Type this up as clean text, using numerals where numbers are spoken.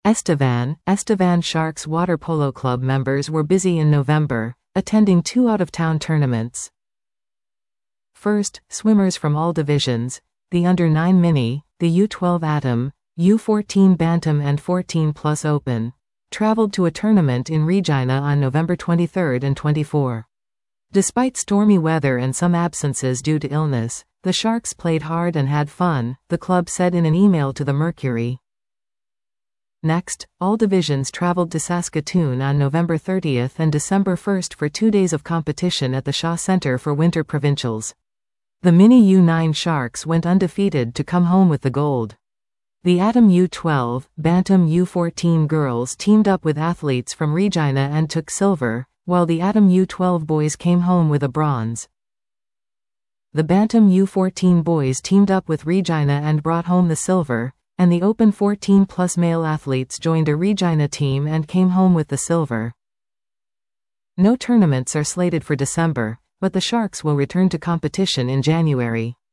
Estevan Sharks Water Polo Club members were busy in November, attending 2 out-of-town tournaments. First, swimmers from all divisions, the Under-9 Mini, the U12 Atom, U14 Bantam and 14 Plus Open, traveled to a tournament in Regina on November 23 and 24. Despite stormy weather and some absences due to illness, the Sharks played hard and had fun, the club said in an email to the Mercury. Next, all divisions traveled to Saskatoon on November 30 and December 1 for 2 days of competition at the Shaw Centre for Winter Provincials. The Mini U9 Sharks went undefeated to come home with the gold. The Atom U12, Bantam U14 girls teamed up with athletes from Regina and took silver, while the Atom U12 boys came home with a bronze. The Bantam U14 boys teamed up with Regina and brought home the silver, and the Open 14 Plus male athletes joined a Regina team and came home with the silver. No tournaments are slated for December, but the Sharks will return to competition in January.